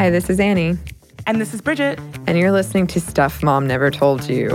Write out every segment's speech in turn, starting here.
Hi, this is Annie. And this is Bridget. And you're listening to Stuff Mom Never Told You.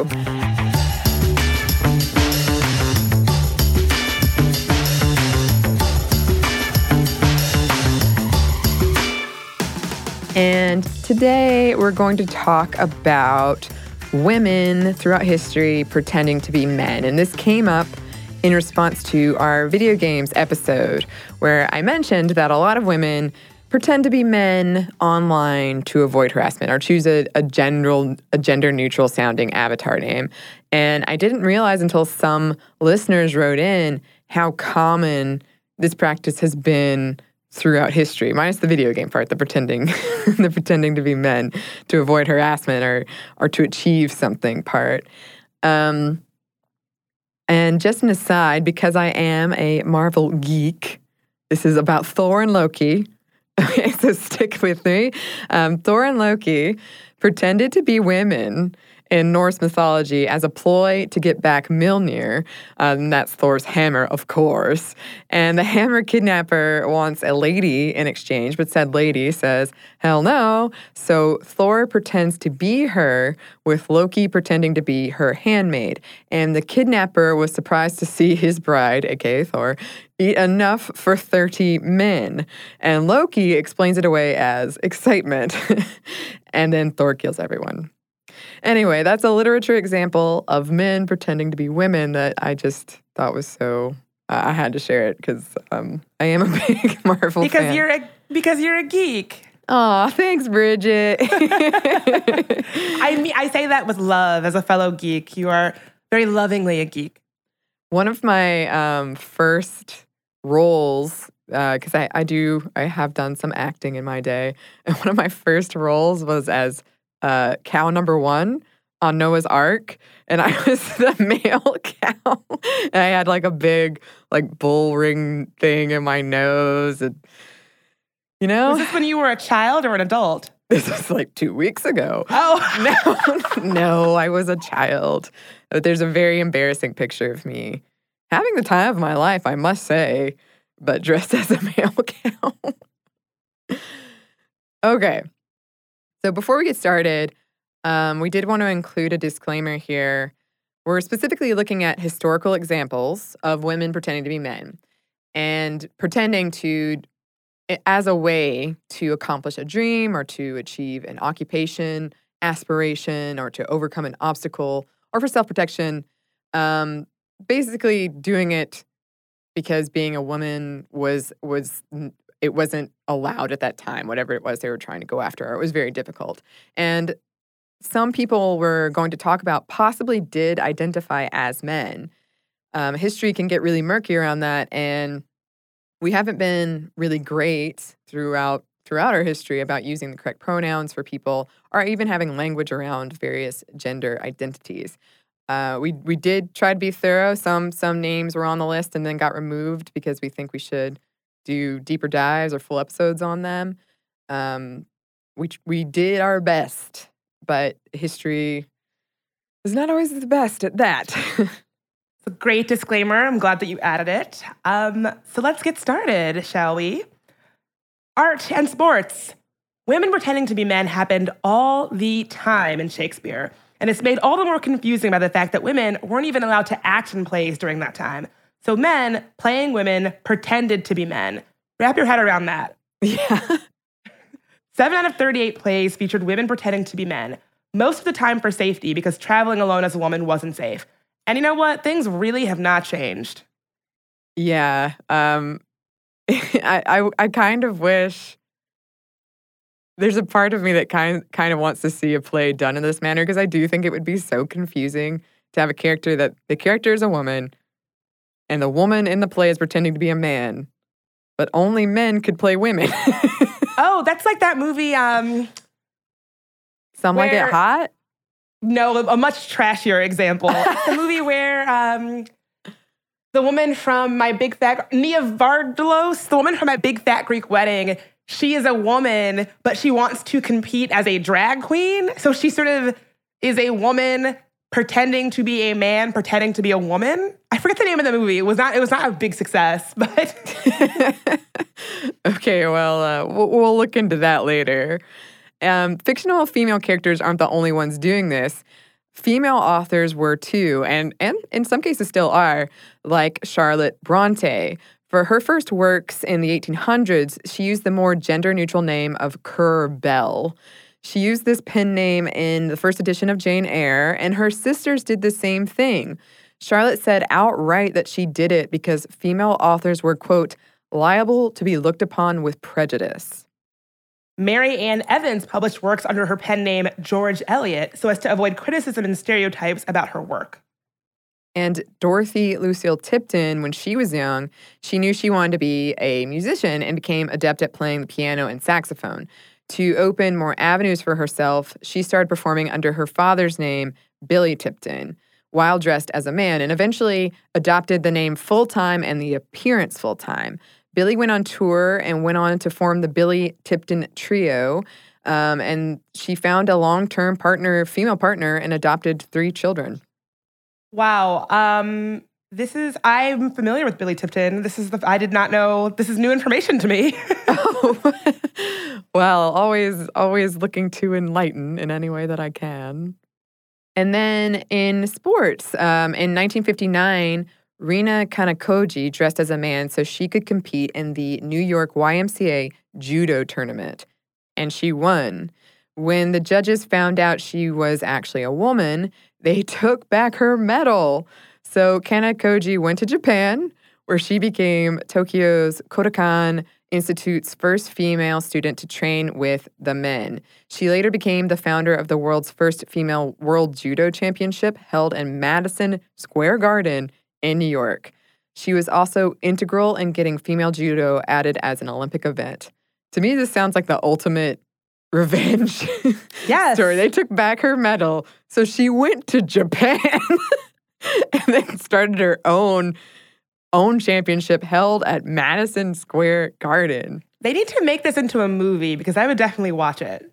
And today we're going to talk about women throughout history pretending to be men. And this came up in response to our video games episode, where I mentioned that a lot of women pretend to be men online to avoid harassment or choose a gender-neutral sounding avatar name. And I didn't realize until some listeners wrote in how common this practice has been throughout history, minus the video game part, the pretending to be men to avoid harassment or to achieve something part. And just an aside, because I am a Marvel geek, this is about Thor and Loki. Okay, so stick with me. Thor and Loki pretended to be women in Norse mythology as a ploy to get back Mjolnir. And that's Thor's hammer, of course. And the hammer kidnapper wants a lady in exchange, but said lady says, hell no. So Thor pretends to be her, with Loki pretending to be her handmaid. And the kidnapper was surprised to see his bride, aka Thor, eat enough for 30 men. And Loki explains it away as excitement. And then Thor kills everyone. Anyway, that's a literature example of men pretending to be women that I just thought was so... I had to share it because I am a big Marvel fan. Because you're a geek. Aw, thanks, Bridget. I say that with love as a fellow geek. You are very lovingly a geek. One of my first roles, because I have done some acting in my day, and one of my first roles was as cow number 1 on Noah's Ark, and I was the male cow. And I had like a big bull ring thing in my nose, and Was this when you were a child or an adult? This was 2 weeks ago. Oh. No, I was a child. But there's a very embarrassing picture of me having the time of my life, I must say, but dressed as a male cow. Okay. So before we get started, we did want to include a disclaimer here. We're specifically looking at historical examples of women pretending to be men and pretending to, as a way to accomplish a dream or to achieve an occupation, aspiration, or to overcome an obstacle, or for self-protection. Basically doing it because being a woman it wasn't allowed at that time, whatever it was they were trying to go after. It was very difficult. And some people we're going to talk about possibly did identify as men. History can get really murky around that, and we haven't been really great throughout our history about using the correct pronouns for people or even having language around various gender identities. We did try to be thorough. Some names were on the list and then got removed because we think we should do deeper dives or full episodes on them. We did our best, but history is not always the best at that. It's a great disclaimer. I'm glad that you added it. So let's get started, shall we? Art and sports. Women pretending to be men happened all the time in Shakespeare. And it's made all the more confusing by the fact that women weren't even allowed to act in plays during that time. So men playing women pretended to be men. Wrap your head around that. Yeah. 7 out of 38 plays featured women pretending to be men, most of the time for safety because traveling alone as a woman wasn't safe. And you know what? Things really have not changed. Yeah. I kind of wish... There's a part of me that kind of wants to see a play done in this manner because I do think it would be so confusing to have a character that the character is a woman and the woman in the play is pretending to be a man, but only men could play women. Oh, that's like that movie. Some Like It Hot? No, a much trashier example. The movie where the woman from Nia Vardalos, the woman from My Big Fat Greek Wedding, she is a woman, but she wants to compete as a drag queen. So she sort of is a woman pretending to be a man, pretending to be a woman. I forget the name of the movie. It was not a big success, but okay, well, we'll look into that later. Fictional female characters aren't the only ones doing this. Female authors were too, and in some cases still are, like Charlotte Bronte. For her first works in the 1800s, she used the more gender-neutral name of Currer Bell. She used this pen name in the first edition of Jane Eyre, and her sisters did the same thing. Charlotte said outright that she did it because female authors were, quote, liable to be looked upon with prejudice. Mary Ann Evans published works under her pen name George Eliot so as to avoid criticism and stereotypes about her work. And Dorothy Lucille Tipton, when she was young, she knew she wanted to be a musician and became adept at playing the piano and saxophone. To open more avenues for herself, she started performing under her father's name, Billy Tipton, while dressed as a man, and eventually adopted the name full-time and the appearance full-time. Billy went on tour and went on to form the Billy Tipton Trio, and she found a long-term female partner, and adopted 3 children. Wow. I'm familiar with Billy Tipton. I did not know. This is new information to me. Oh, well, always looking to enlighten in any way that I can. And then in sports, in 1959, Rina Kanakoji dressed as a man so she could compete in the New York YMCA judo tournament. And she won. When the judges found out she was actually a woman, they took back her medal. So Kanakoji went to Japan, where she became Tokyo's Kodokan Institute's first female student to train with the men. She later became the founder of the world's first female World Judo Championship, held in Madison Square Garden in New York. She was also integral in getting female judo added as an Olympic event. To me, this sounds like the ultimate revenge story. They took back her medal, so she went to Japan and then started her own championship held at Madison Square Garden. They need to make this into a movie because I would definitely watch it.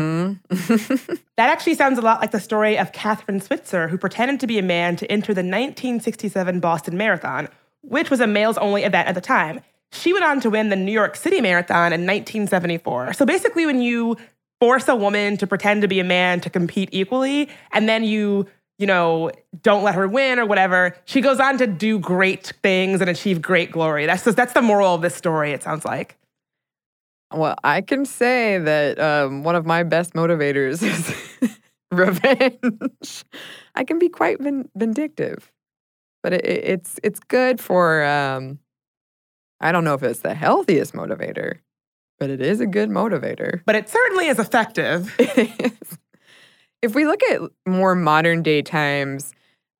Mm-hmm. That actually sounds a lot like the story of Catherine Switzer, who pretended to be a man to enter the 1967 Boston Marathon, which was a males-only event at the time. She went on to win the New York City Marathon in 1974. So basically, when you force a woman to pretend to be a man to compete equally, and then you don't let her win or whatever, she goes on to do great things and achieve great glory. That's the moral of this story, it sounds like. Well, I can say that one of my best motivators is revenge. I can be quite vindictive, but it's good for, I don't know if it's the healthiest motivator, but it is a good motivator. But it certainly is effective. It is. If we look at more modern day times,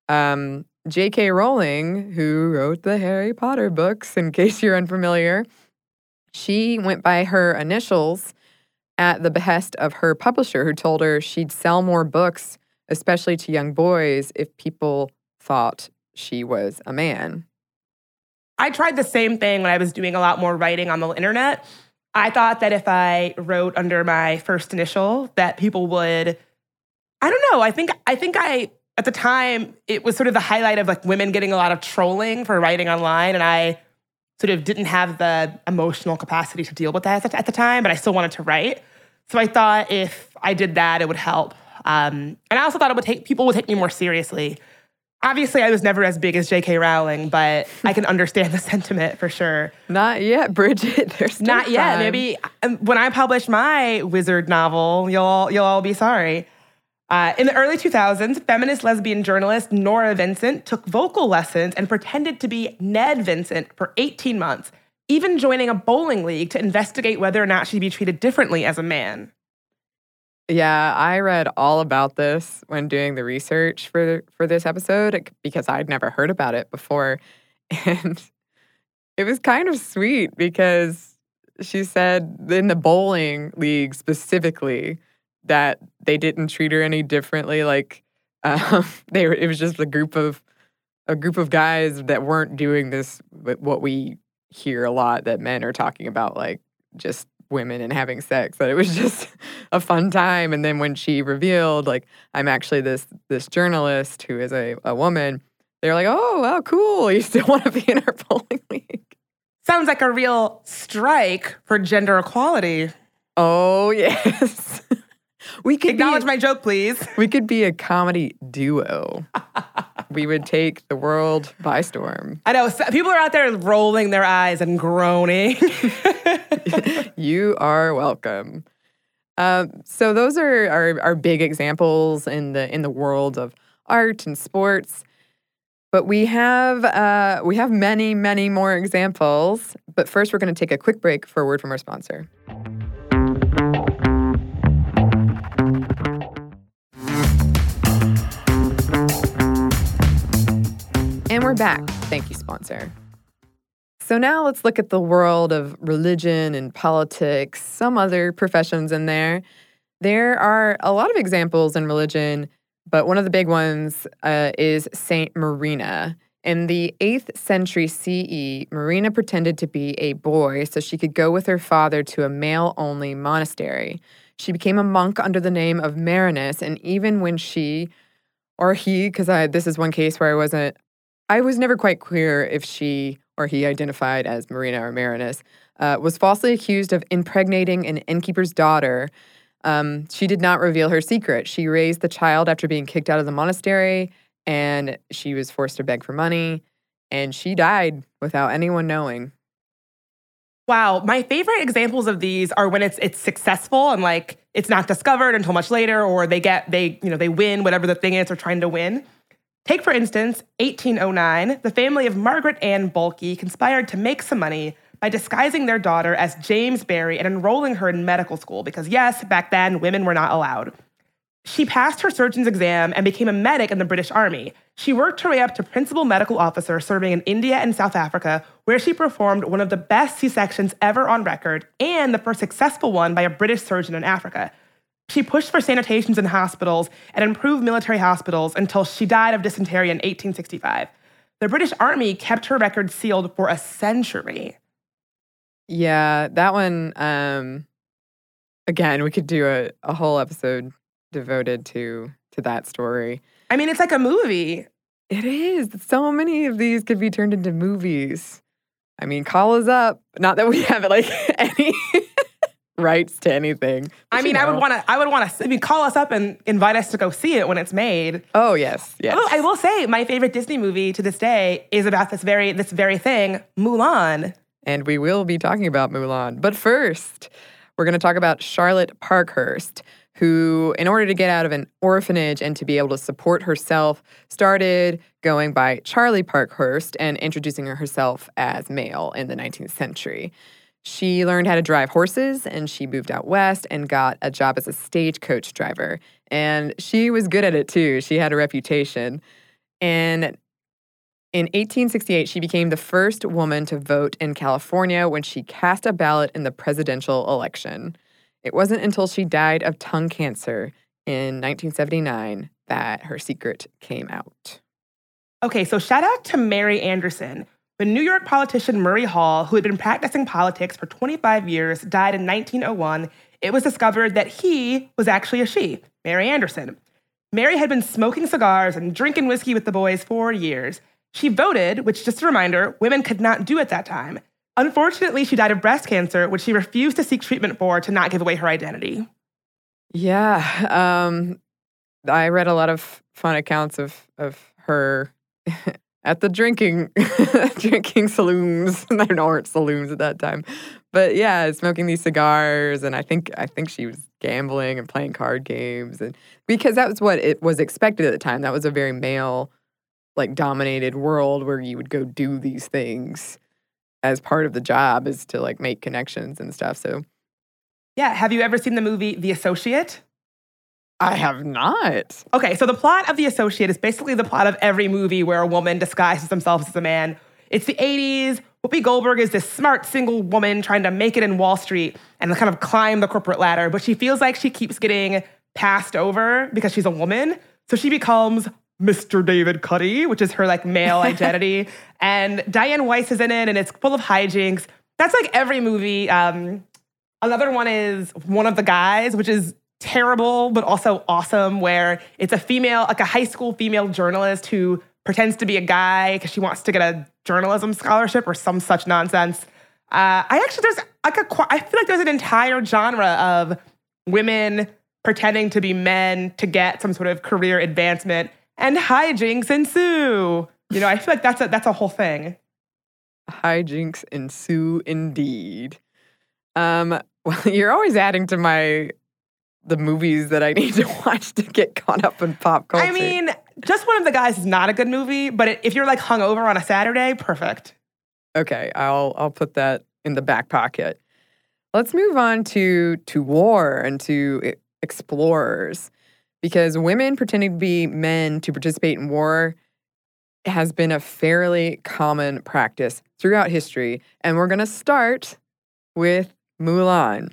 J.K. Rowling, who wrote the Harry Potter books, in case you're unfamiliar, she went by her initials at the behest of her publisher, who told her she'd sell more books, especially to young boys, if people thought she was a man. I tried the same thing when I was doing a lot more writing on the internet. I thought that if I wrote under my first initial, that people would, I don't know, I think at the time, it was sort of the highlight of like women getting a lot of trolling for writing online, and I sort of didn't have the emotional capacity to deal with that at the time, but I still wanted to write. So I thought if I did that, it would help. And I also thought people would take me more seriously. Obviously, I was never as big as J.K. Rowling, but I can understand the sentiment for sure. Not yet, Bridget. There's still not yet. time. Maybe when I publish my wizard novel, you'll all be sorry. In the early 2000s, feminist lesbian journalist Nora Vincent took vocal lessons and pretended to be Ned Vincent for 18 months, even joining a bowling league to investigate whether or not she'd be treated differently as a man. Yeah, I read all about this when doing the research for this episode because I'd never heard about it before. And it was kind of sweet because she said in the bowling league specifically that they didn't treat her any differently. Like it was just a group of guys that weren't doing this, what we hear a lot that men are talking about, like just women and having sex, that it was just a fun time. And then when she revealed, like, I'm actually this journalist who is a woman, they're like, oh, well, cool. You still want to be in our bowling league. Sounds like a real strike for gender equality. Oh, yes. We could Acknowledge my joke, please. We could be a comedy duo. We would take the world by storm. I know. People are out there rolling their eyes and groaning. You are welcome. So those are our big examples in the world of art and sports. But we have many, many more examples. But first, we're going to take a quick break for a word from our sponsor. And we're back. Thank you, sponsor. So now let's look at the world of religion and politics, some other professions in there. There are a lot of examples in religion, but one of the big ones is Saint Marina. In the 8th century CE, Marina pretended to be a boy so she could go with her father to a male-only monastery. She became a monk under the name of Marinus, and even when she, or he, because this is one case where I was never quite clear if she or he identified as Marina or Marinus, was falsely accused of impregnating an innkeeper's daughter. She did not reveal her secret. She raised the child after being kicked out of the monastery, and she was forced to beg for money, and she died without anyone knowing. Wow, my favorite examples of these are when it's successful and like it's not discovered until much later, or they win whatever the thing is they're trying to win. Take, for instance, 1809, the family of Margaret Ann Bulkey conspired to make some money by disguising their daughter as James Barry and enrolling her in medical school because, yes, back then, women were not allowed. She passed her surgeon's exam and became a medic in the British Army. She worked her way up to principal medical officer, serving in India and South Africa, where she performed one of the best C-sections ever on record and the first successful one by a British surgeon in Africa. She pushed for sanitations in hospitals and improved military hospitals until she died of dysentery in 1865. The British Army kept her record sealed for a century. Yeah, that one, again, we could do a whole episode devoted to that story. I mean, it's like a movie. It is. So many of these could be turned into movies. I mean, call us up. Not that we have any rights to anything. I mean, I would want to. Call us up and invite us to go see it when it's made. Oh yes, yes. Although I will say, my favorite Disney movie to this day is about this very thing, Mulan. And we will be talking about Mulan. But first, we're going to talk about Charlotte Parkhurst, who, in order to get out of an orphanage and to be able to support herself, started going by Charlie Parkhurst and introducing herself as male in the 19th century. She learned how to drive horses, and she moved out west and got a job as a stagecoach driver. And she was good at it, too. She had a reputation. And in 1868, she became the first woman to vote in California when she cast a ballot in the presidential election. It wasn't until she died of tongue cancer in 1979 that her secret came out. Okay, so shout out to Mary Anderson. The New York politician Murray Hall, who had been practicing politics for 25 years, died in 1901. It was discovered that he was actually a she, Mary Anderson. Mary had been smoking cigars and drinking whiskey with the boys for years. She voted, which, just a reminder, women could not do at that time. Unfortunately, she died of breast cancer, which she refused to seek treatment for to not give away her identity. Yeah, I read a lot of fun accounts of her at the drinking saloons. There weren't saloons at that time, but yeah, smoking these cigars, and I think she was gambling and playing card games, and because that was what it was expected at the time. That was a very male, dominated world where you would go do these things as part of the job, is to make connections and stuff. So, yeah, have you ever seen the movie The Associate? I have not. Okay, so the plot of The Associate is basically the plot of every movie where a woman disguises themselves as a man. It's the 80s. Whoopi Goldberg is this smart single woman trying to make it in Wall Street and kind of climb the corporate ladder, but she feels like she keeps getting passed over because she's a woman. So she becomes Mr. David Cuddy, which is her male identity. And Diane Weiss is in it, and it's full of hijinks. That's every movie. Another one is One of the Guys, which is terrible, but also awesome, where it's a female, a high school female journalist who pretends to be a guy because she wants to get a journalism scholarship or some such nonsense. I feel like there's an entire genre of women pretending to be men to get some sort of career advancement, and hijinks ensue. I feel like that's a whole thing. Hijinks ensue indeed. Well, you're always adding to the movies that I need to watch to get caught up in pop culture. I mean, Just One of the Guys is not a good movie, but if you're like hungover on a Saturday, perfect. Okay, I'll put that in the back pocket. Let's move on to war and to explorers, because women pretending to be men to participate in war has been a fairly common practice throughout history. And we're going to start with Mulan.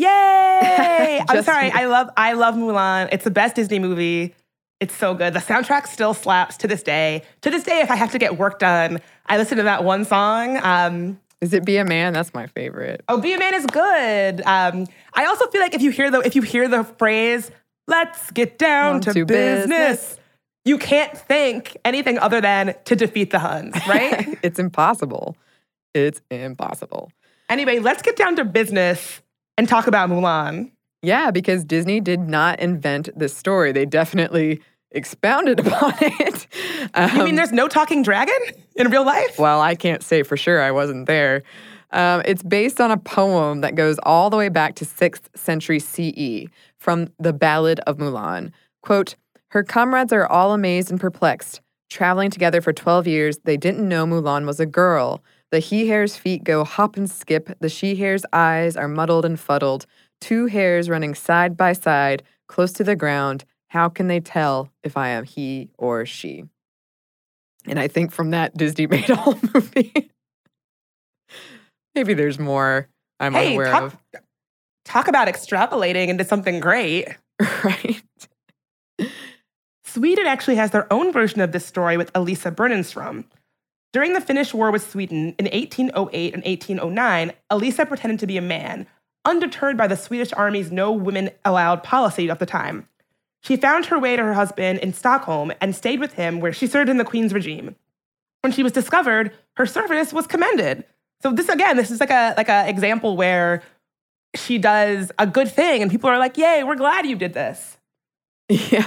Yay! I'm sorry. I love Mulan. It's the best Disney movie. It's so good. The soundtrack still slaps to this day. To this day, if I have to get work done, I listen to that one song. Is it Be a Man? That's my favorite. Oh, Be a Man is good. I also feel like if you hear the phrase, let's get down to business, you can't think anything other than to defeat the Huns, right? It's impossible. It's impossible. Anyway, let's get down to business and talk about Mulan. Yeah, because Disney did not invent this story. They definitely expounded upon it. You mean there's no talking dragon in real life? Well, I can't say for sure. I wasn't there. It's based on a poem that goes all the way back to 6th century CE from the Ballad of Mulan. Quote, "Her comrades are all amazed and perplexed. Traveling together for 12 years, they didn't know Mulan was a girl. The he-hare's feet go hop and skip. The she-hare's eyes are muddled and fuddled. Two hares running side by side, close to the ground. How can they tell if I am he or she?" And I think from that, Disney made a whole movie. Maybe there's more I'm unaware of. Talk about extrapolating into something great. Right. Sweden actually has their own version of this story with Elisa Bernenstrom. During the Finnish War with Sweden in 1808 and 1809, Elisa pretended to be a man, undeterred by the Swedish army's no women allowed policy at the time. She found her way to her husband in Stockholm and stayed with him, where she served in the Queen's regime. When she was discovered, her service was commended. So this is like a example where she does a good thing and people are like, "Yay, we're glad you did this." Yeah.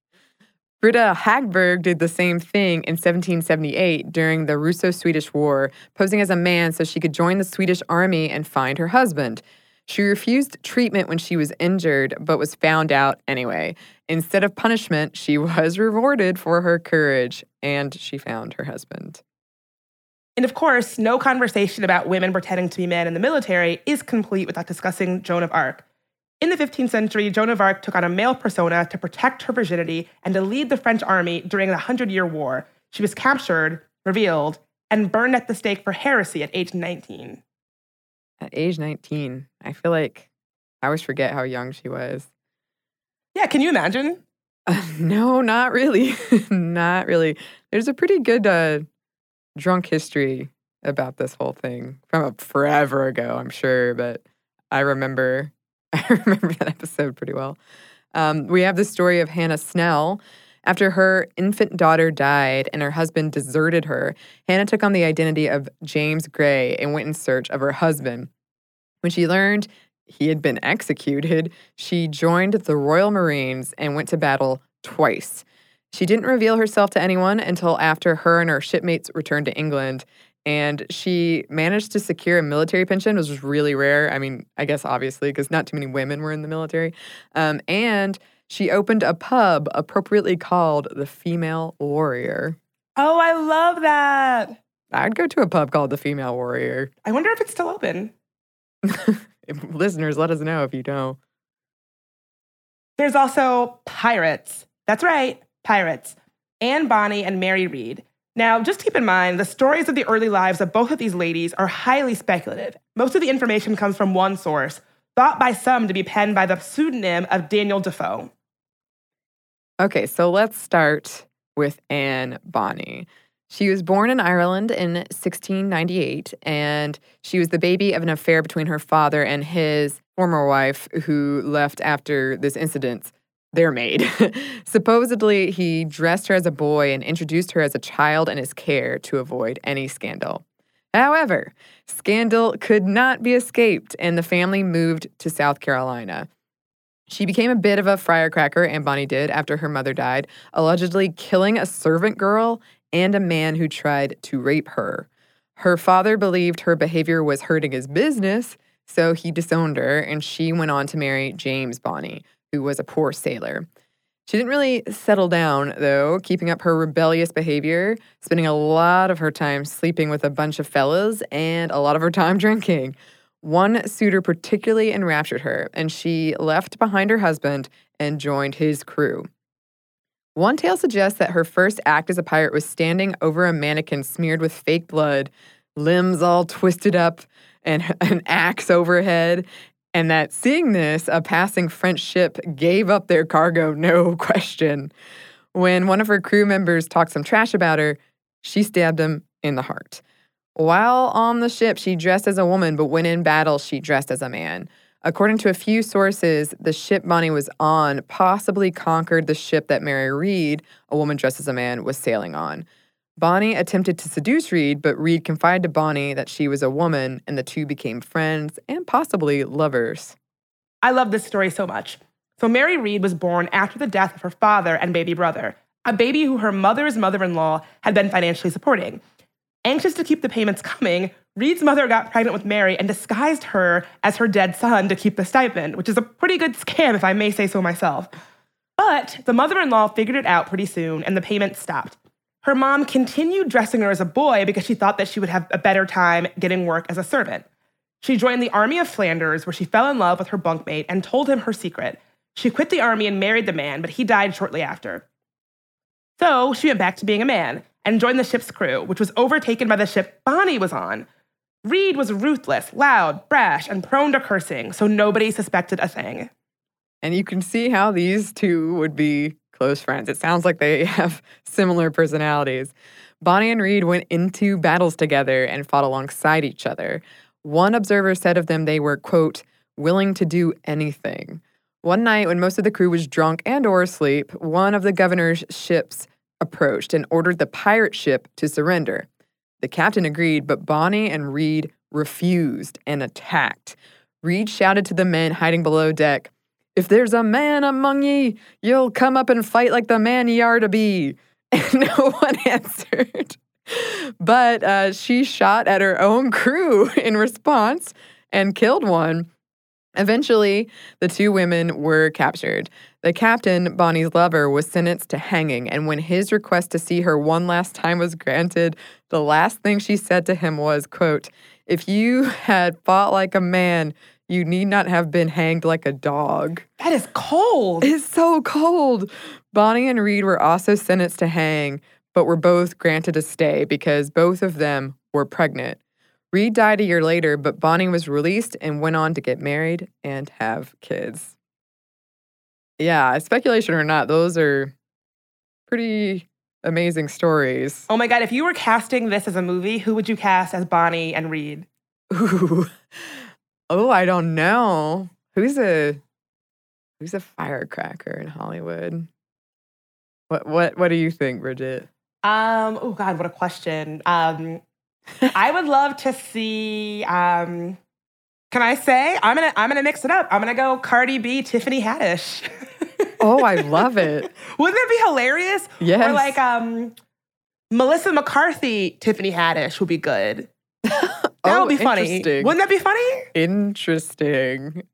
Britta Hagberg did the same thing in 1778 during the Russo-Swedish War, posing as a man so she could join the Swedish army and find her husband. She refused treatment when she was injured, but was found out anyway. Instead of punishment, she was rewarded for her courage, and she found her husband. And of course, no conversation about women pretending to be men in the military is complete without discussing Joan of Arc. In the 15th century, Joan of Arc took on a male persona to protect her virginity and to lead the French army during the 100-Year War. She was captured, revealed, and burned at the stake for heresy at age 19. At age 19, I feel like I always forget how young she was. Yeah, can you imagine? No, not really. Not really. There's a pretty good drunk history about this whole thing from forever ago, I'm sure, but I remember that episode pretty well. We have the story of Hannah Snell. After her infant daughter died and her husband deserted her, Hannah took on the identity of James Gray and went in search of her husband. When she learned he had been executed, she joined the Royal Marines and went to battle twice. She didn't reveal herself to anyone until after her and her shipmates returned to England, and she managed to secure a military pension, which was really rare. I mean, I guess obviously, because not too many women were in the military. And she opened a pub appropriately called the Female Warrior. Oh, I love that. I'd go to a pub called the Female Warrior. I wonder if it's still open. Listeners, let us know if you know. There's also pirates. That's right, pirates. Anne Bonny and Mary Read. Now, just keep in mind, the stories of the early lives of both of these ladies are highly speculative. Most of the information comes from one source, thought by some to be penned by the pseudonym of Daniel Defoe. Okay, so let's start with Anne Bonny. She was born in Ireland in 1698, and she was the baby of an affair between her father and his former wife, who left after this incident, their maid. Supposedly, he dressed her as a boy and introduced her as a child in his care to avoid any scandal. However, scandal could not be escaped, and the family moved to South Carolina. She became a bit of a firecracker, and Bonnie did, after her mother died, allegedly killing a servant girl and a man who tried to rape her. Her father believed her behavior was hurting his business, so he disowned her, and she went on to marry James Bonnie, who was a poor sailor. She didn't really settle down, though, keeping up her rebellious behavior, spending a lot of her time sleeping with a bunch of fellas and a lot of her time drinking. One suitor particularly enraptured her, and she left behind her husband and joined his crew. One tale suggests that her first act as a pirate was standing over a mannequin smeared with fake blood, limbs all twisted up, and an axe overhead, and that seeing this, a passing French ship gave up their cargo, no question. When one of her crew members talked some trash about her, she stabbed him in the heart. While on the ship, she dressed as a woman, but when in battle, she dressed as a man. According to a few sources, the ship Bonnie was on possibly conquered the ship that Mary Read, a woman dressed as a man, was sailing on. Bonnie attempted to seduce Read, but Read confided to Bonnie that she was a woman, and the two became friends and possibly lovers. I love this story so much. So Mary Read was born after the death of her father and baby brother, a baby who her mother's mother-in-law had been financially supporting. Anxious to keep the payments coming, Read's mother got pregnant with Mary and disguised her as her dead son to keep the stipend, which is a pretty good scam if I may say so myself. But the mother-in-law figured it out pretty soon and the payments stopped. Her mom continued dressing her as a boy because she thought that she would have a better time getting work as a servant. She joined the Army of Flanders, where she fell in love with her bunkmate and told him her secret. She quit the army and married the man, but he died shortly after. So she went back to being a man and joined the ship's crew, which was overtaken by the ship Bonnie was on. Read was ruthless, loud, brash, and prone to cursing, so nobody suspected a thing. And you can see how these two would be close friends. It sounds like they have similar personalities. Bonnie and Read went into battles together and fought alongside each other. One observer said of them they were, quote, willing to do anything. One night, when most of the crew was drunk and or asleep, one of the governor's ships approached and ordered the pirate ship to surrender. The captain agreed, but Bonnie and Read refused and attacked. Read shouted to the men hiding below deck, "If there's a man among ye, you'll come up and fight like the man ye are to be." And no one answered. But she shot at her own crew in response and killed one. Eventually, the two women were captured. The captain, Bonnie's lover, was sentenced to hanging, and when his request to see her one last time was granted, the last thing she said to him was, quote, "If you had fought like a man, you need not have been hanged like a dog." That is cold. It's so cold. Bonnie and Read were also sentenced to hang, but were both granted a stay because both of them were pregnant. Read died a year later, but Bonnie was released and went on to get married and have kids. Yeah, speculation or not, those are pretty amazing stories. Oh my God, if you were casting this as a movie, who would you cast as Bonnie and Read? Ooh. Oh, I don't know. Who's a firecracker in Hollywood? What do you think, Bridget? Oh God, what a question. I would love to see. Can I say I'm gonna mix it up? I'm gonna go Cardi B, Tiffany Haddish. Oh, I love it. Wouldn't that be hilarious? Yes. Or like Melissa McCarthy, Tiffany Haddish would be good. That would be funny. Wouldn't that be funny? Interesting.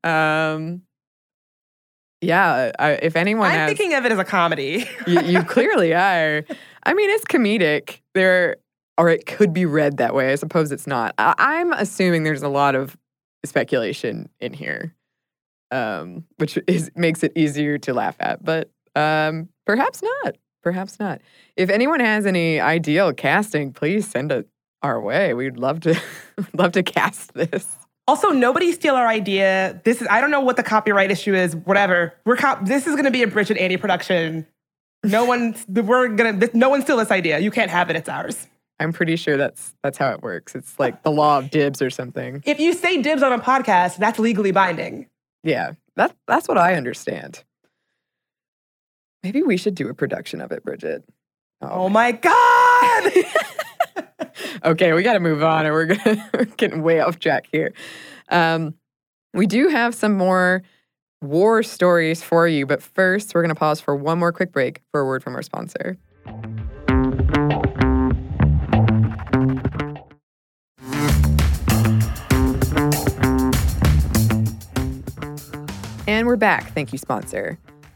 Yeah. If anyone I'm thinking of it as a comedy. you clearly are. I mean, it's comedic. Or it could be read that way. I suppose it's not. I'm assuming there's a lot of speculation in here, which makes it easier to laugh at. But perhaps not. Perhaps not. If anyone has any ideal casting, please send it our way. We'd love to cast this. Also, nobody steal our idea. I don't know what the copyright issue is. Whatever. This is going to be a Bridget Annie production. No one steal this idea. You can't have it. It's ours. I'm pretty sure that's how it works. It's like the law of dibs or something. If you say dibs on a podcast, that's legally binding. Yeah, that's what I understand. Maybe we should do a production of it, Bridget. Oh my God! Okay, we got to move on, or we're getting way off track here. We do have some more war stories for you, but first, we're going to pause for one more quick break for a word from our sponsor. And we're back. Thank you, sponsor.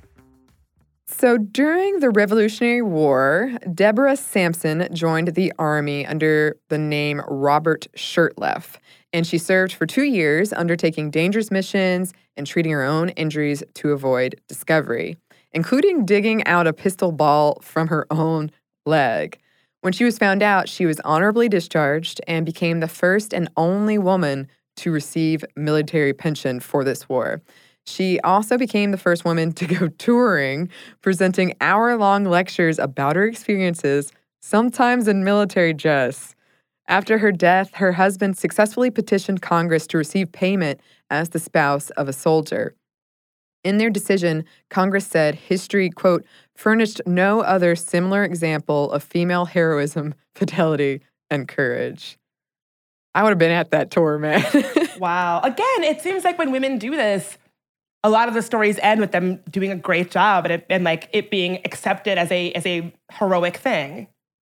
So during the Revolutionary War, Deborah Sampson joined the army under the name Robert Shurtleff, and she served for 2 years, undertaking dangerous missions and treating her own injuries to avoid discovery, including digging out a pistol ball from her own leg. When she was found out, she was honorably discharged and became the first and only woman to receive military pension for this war. She also became the first woman to go touring, presenting hour-long lectures about her experiences, sometimes in military dress. After her death, her husband successfully petitioned Congress to receive payment as the spouse of a soldier. In their decision, Congress said history, quote, furnished no other similar example of female heroism, fidelity, and courage. I would have been at that tour, man. Wow. Again, it seems like when women do this, a lot of the stories end with them doing a great job and like it being accepted as a heroic thing.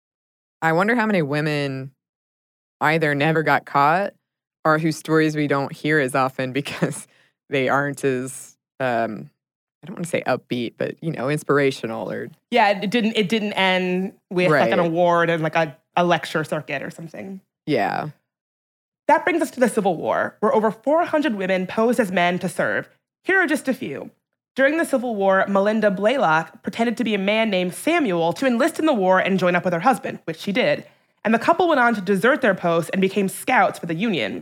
I wonder how many women either never got caught or whose stories we don't hear as often because they aren't as I don't want to say upbeat, but inspirational or it didn't end with like an award and like a lecture circuit or something. Yeah. That brings us to the Civil War, where over 400 women posed as men to serve. Here are just a few. During the Civil War, Melinda Blaylock pretended to be a man named Samuel to enlist in the war and join up with her husband, which she did. And the couple went on to desert their posts and became scouts for the Union.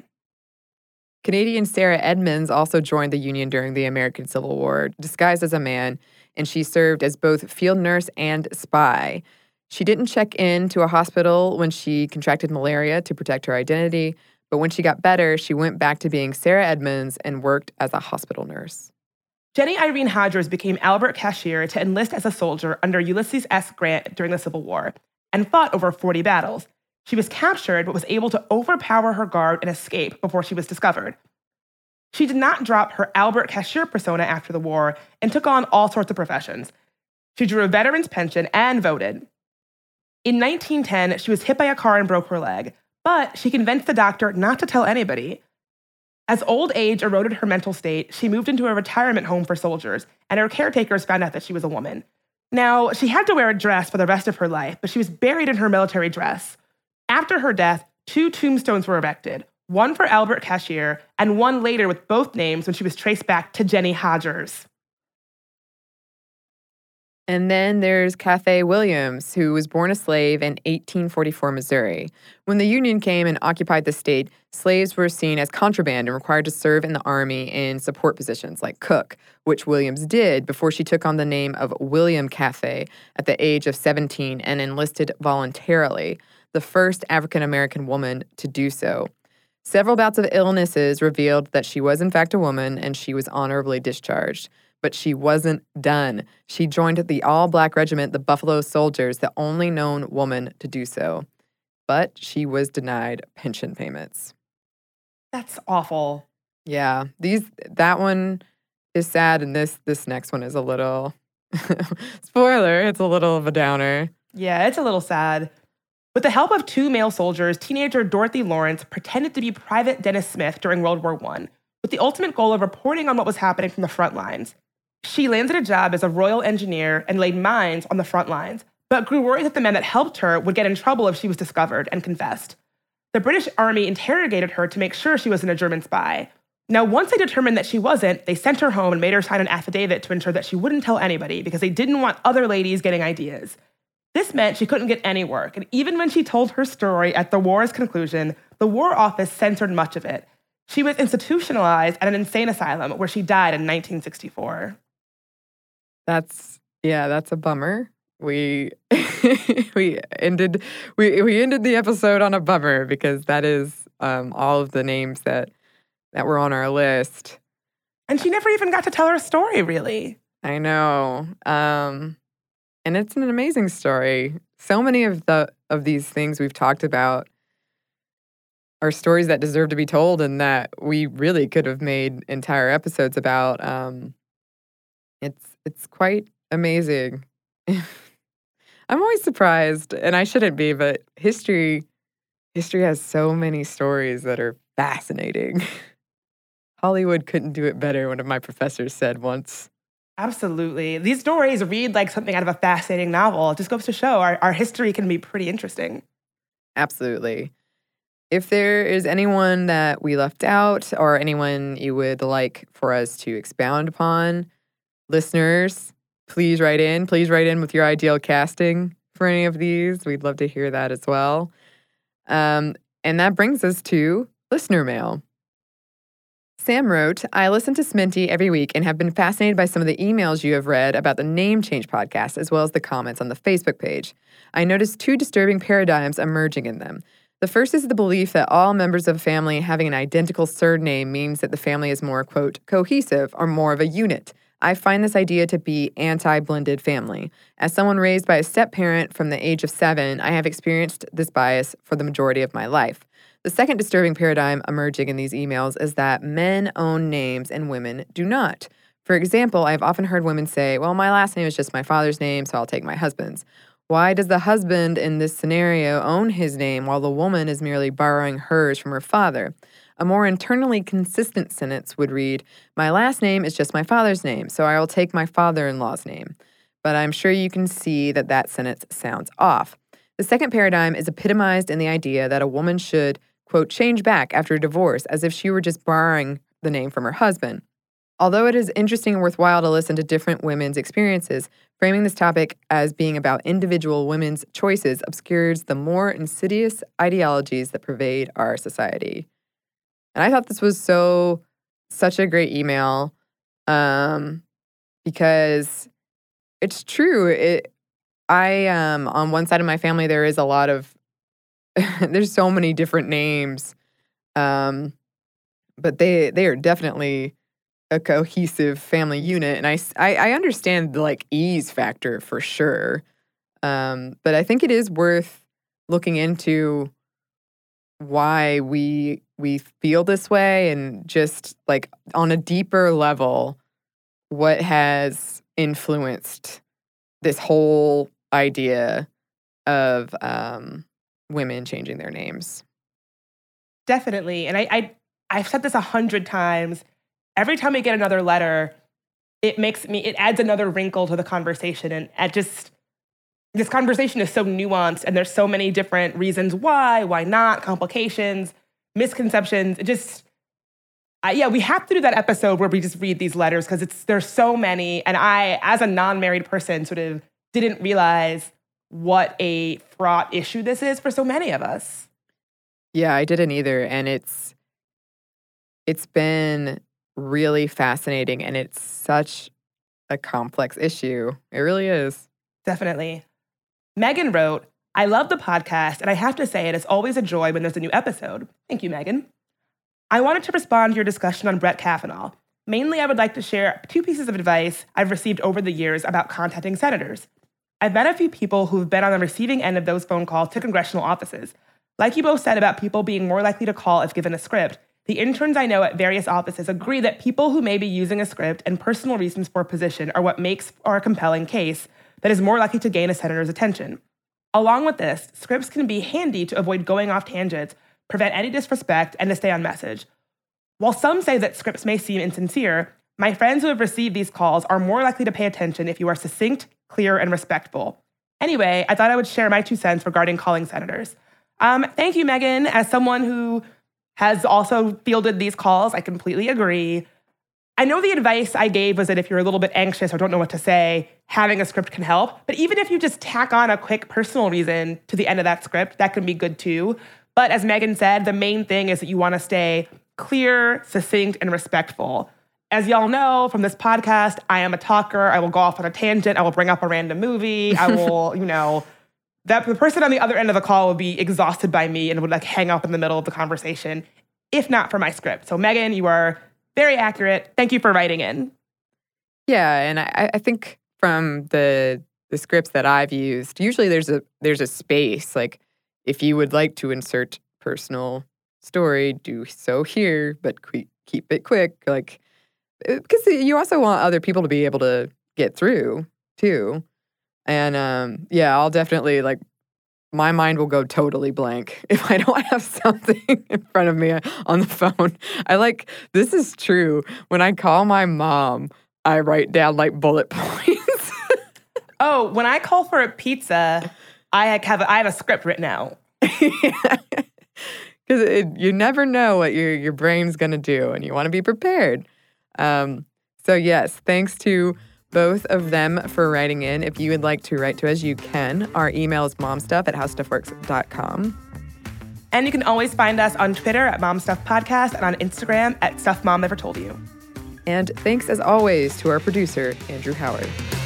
Canadian Sarah Edmonds also joined the Union during the American Civil War, disguised as a man, and she served as both field nurse and spy. She didn't check in to a hospital when she contracted malaria to protect her identity, but when she got better, she went back to being Sarah Edmonds and worked as a hospital nurse. Jenny Irene Hodgers became Albert Cashier to enlist as a soldier under Ulysses S. Grant during the Civil War and fought over 40 battles. She was captured but was able to overpower her guard and escape before she was discovered. She did not drop her Albert Cashier persona after the war and took on all sorts of professions. She drew a veteran's pension and voted. In 1910, she was hit by a car and broke her leg, but she convinced the doctor not to tell anybody. As old age eroded her mental state, she moved into a retirement home for soldiers, and her caretakers found out that she was a woman. Now, she had to wear a dress for the rest of her life, but she was buried in her military dress. After her death, 2 tombstones were erected, one for Albert Cashier and one later with both names when she was traced back to Jenny Hodgers. And then there's Cathay Williams, who was born a slave in 1844 Missouri. When the Union came and occupied the state, slaves were seen as contraband and required to serve in the army in support positions like cook, which Williams did before she took on the name of William Cathay at the age of 17 and enlisted voluntarily, the first African-American woman to do so. Several bouts of illnesses revealed that she was in fact a woman and she was honorably discharged. But she wasn't done. She joined the all-black regiment, the Buffalo Soldiers, the only known woman to do so. But she was denied pension payments. That's awful. Yeah, that one is sad, and this next one is a little spoiler. It's a little of a downer. Yeah, it's a little sad. With the help of 2 male soldiers, teenager Dorothy Lawrence pretended to be Private Dennis Smith during World War I, with the ultimate goal of reporting on what was happening from the front lines. She landed a job as a royal engineer and laid mines on the front lines, but grew worried that the men that helped her would get in trouble if she was discovered and confessed. The British Army interrogated her to make sure she wasn't a German spy. Now, once they determined that she wasn't, they sent her home and made her sign an affidavit to ensure that she wouldn't tell anybody because they didn't want other ladies getting ideas. This meant she couldn't get any work, and even when she told her story at the war's conclusion, the War Office censored much of it. She was institutionalized at an insane asylum where she died in 1964. That's a bummer. We we ended the episode on a bummer because that is all of the names that were on our list. And she never even got to tell her story, really. I know. And it's an amazing story. So many of these things we've talked about are stories that deserve to be told and that we really could have made entire episodes about. It's quite amazing. I'm always surprised, and I shouldn't be, but history has so many stories that are fascinating. Hollywood couldn't do it better, one of my professors said once. Absolutely. These stories read like something out of a fascinating novel. It just goes to show our history can be pretty interesting. Absolutely. If there is anyone that we left out or anyone you would like for us to expound upon, listeners, please write in. Please write in with your ideal casting for any of these. We'd love to hear that as well. And that brings us to listener mail. Sam wrote, I listen to Sminty every week and have been fascinated by some of the emails you have read about the Name Change podcast, as well as the comments on the Facebook page. I noticed 2 disturbing paradigms emerging in them. The first is the belief that all members of a family having an identical surname means that the family is more, quote, cohesive or more of a unit. I find this idea to be anti-blended family. As someone raised by a step-parent from the age of 7, I have experienced this bias for the majority of my life. The second disturbing paradigm emerging in these emails is that men own names and women do not. For example, I've often heard women say, well, my last name is just my father's name, so I'll take my husband's. Why does the husband in this scenario own his name while the woman is merely borrowing hers from her father? A more internally consistent sentence would read, my last name is just my father's name, so I will take my father-in-law's name. But I'm sure you can see that that sentence sounds off. The second paradigm is epitomized in the idea that a woman should, quote, change back after a divorce as if she were just borrowing the name from her husband. Although it is interesting and worthwhile to listen to different women's experiences, framing this topic as being about individual women's choices obscures the more insidious ideologies that pervade our society. And I thought this was such a great email because it's true. On one side of my family, there is a lot of, there's so many different names, but they are definitely a cohesive family unit. And I understand the like ease factor for sure. But I think it is worth looking into why we feel this way and just like on a deeper level, what has influenced this whole idea of women changing their names. Definitely. And I've said this 100 times. Every time we get another letter, it adds another wrinkle to the conversation. And this conversation is so nuanced and there's so many different reasons why not, complications, misconceptions. We have to do that episode where we just read these letters because there's so many. And I, as a non-married person, sort of didn't realize what a fraught issue this is for so many of us. Yeah, I didn't either. And it's been really fascinating and it's such a complex issue. It really is. Definitely. Megan wrote, I love the podcast, and I have to say it is always a joy when there's a new episode. Thank you, Megan. I wanted to respond to your discussion on Brett Kavanaugh. Mainly, I would like to share 2 pieces of advice I've received over the years about contacting senators. I've met a few people who've been on the receiving end of those phone calls to congressional offices. Like you both said about people being more likely to call if given a script, the interns I know at various offices agree that people who may be using a script and personal reasons for a position are what makes for a compelling case that is more likely to gain a senator's attention. Along with this, scripts can be handy to avoid going off tangents, prevent any disrespect, and to stay on message. While some say that scripts may seem insincere, my friends who have received these calls are more likely to pay attention if you are succinct, clear, and respectful. Anyway, I thought I would share my 2 cents regarding calling senators. Thank you, Megan. As someone who has also fielded these calls, I completely agree. I know the advice I gave was that if you're a little bit anxious or don't know what to say, having a script can help. But even if you just tack on a quick personal reason to the end of that script, that can be good too. But as Megan said, the main thing is that you want to stay clear, succinct, and respectful. As y'all know from this podcast, I am a talker. I will go off on a tangent. I will bring up a random movie. I will, that the person on the other end of the call would be exhausted by me and would like hang up in the middle of the conversation, if not for my script. So Megan, you are very accurate. Thank you for writing in. Yeah, and I think from the the scripts that I've used, usually there's a space. Like, if you would like to insert personal story, do so here, but keep it quick. Like, because you also want other people to be able to get through too. And yeah, I'll definitely, like, my mind will go totally blank if I don't have something in front of me on the phone. This is true. When I call my mom, I write down, like, bullet points. Oh, when I call for a pizza, I have a script written out. Because you never know what your brain's going to do, and you want to be prepared. So yes, thanks to both of them for writing in. If you would like to write to us, you can. Our email is momstuff@howstuffworks.com. And you can always find us on Twitter at momstuffpodcast and on Instagram at stuffmomnevertoldyou. And thanks, as always, to our producer, Andrew Howard.